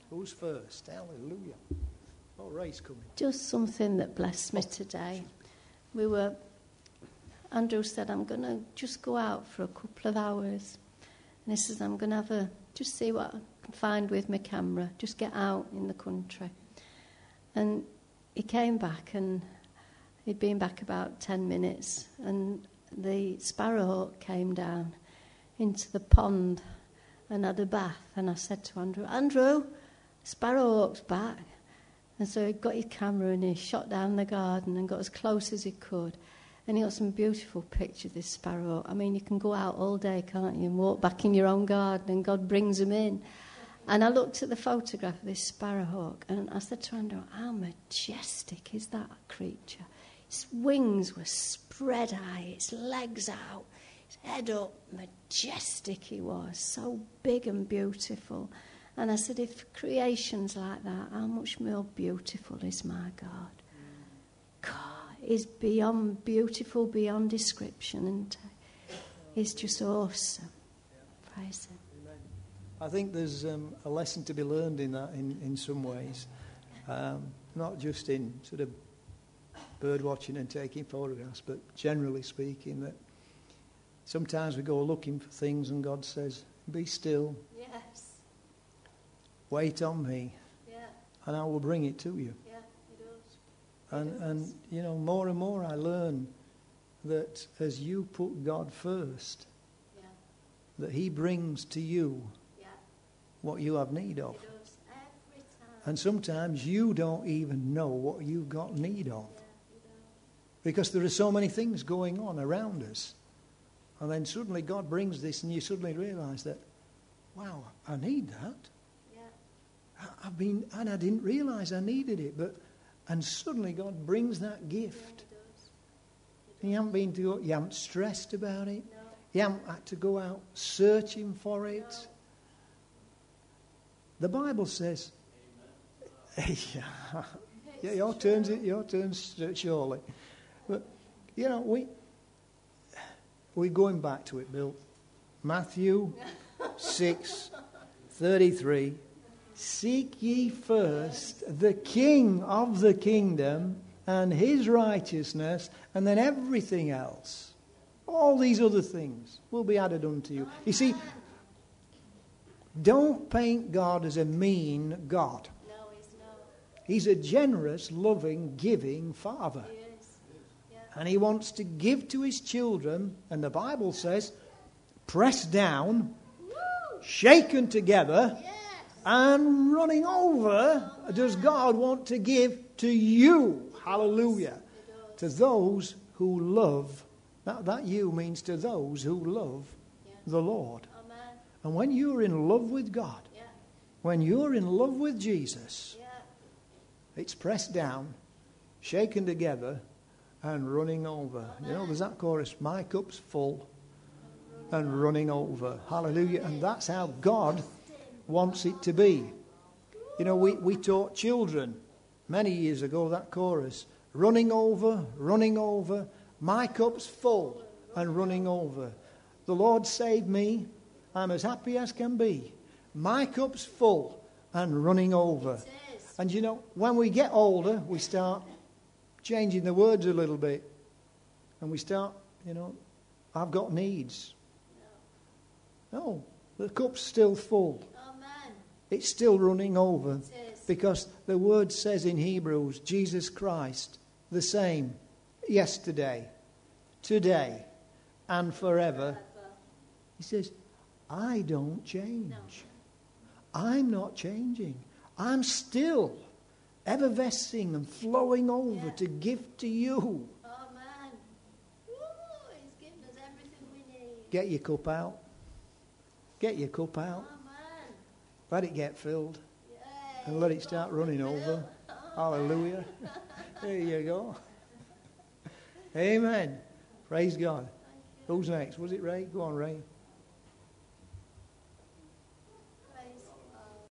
Who's first? Hallelujah. Oh, Ray's coming. Just something that blessed me today. Andrew said, I'm going to just go out for a couple of hours. And he says, I'm going to just see what I can find with my camera, just get out in the country. And he came back, and he'd been back about 10 minutes, and the sparrowhawk came down into the pond and had a bath. And I said to Andrew, sparrowhawk's back. And so he got his camera and he shot down the garden and got as close as he could. And he got some beautiful pictures of this sparrowhawk. I mean, you can go out all day, can't you, and walk back in your own garden, and God brings them in. And I looked at the photograph of this sparrowhawk, and I said to Andrew, how majestic is that creature? Its wings were spread high, its legs out, its head up. Majestic he was, so big and beautiful. And I said, if creation's like that, how much more beautiful is my God? God is beyond beautiful, beyond description, and he's just awesome. Praise him. I think there's a lesson to be learned in that in some ways. Not just in sort of bird watching and taking photographs, but generally speaking, that sometimes we go looking for things and God says, be still. Yes. Wait on me, and I will bring it to you. Yeah, he does. And you know, more and more I learn that as you put God first, that he brings to you what you have need of. He does. Every time. And sometimes you don't even know what you've got need of. Because there are so many things going on around us. And then suddenly God brings this, and you suddenly realise that, wow, I need that. And I didn't realise I needed it, and suddenly God brings that gift. You haven't stressed about it. No. You haven't had to go out searching for it. No. The Bible says, yeah, your turn's surely. But you know, we're going back to it, Bill. Matthew 6:33. Seek ye first the King of the kingdom and his righteousness, and then everything else, all these other things, will be added unto you. You see, don't paint God as a mean God. No, he's not. He's a generous, loving, giving Father. He is. Yeah. And he wants to give to his children, and the Bible says, pressed down, shaken together, and running over, does God want to give to you. Hallelujah. To those who love. That you means to those who love the Lord. Amen. And when you're in love with God, when you're in love with Jesus, it's pressed down, shaken together, and running over. You know, there's that chorus, my cup's full and running over. Hallelujah. And that's how God wants it to be. You know, we taught children many years ago that chorus, running over, my cup's full and running over. The Lord saved me, I'm as happy as can be. My cup's full and running over. And you know, when we get older, we start changing the words a little bit. And we start, you know, I've got needs. No, the cup's still full. It's still running over, because the word says in Hebrews, Jesus Christ, the same yesterday, today, and forever. He says, I don't change. No. I'm not changing. I'm still effervescing and flowing over to give to you. Amen. Woo, he's given us everything we need. Get your cup out. Get your cup out. Amen. Let it get filled. Yay. And let it start running over. Hallelujah. There you go. Amen. Praise God. Who's next? Was it Ray? Go on, Ray.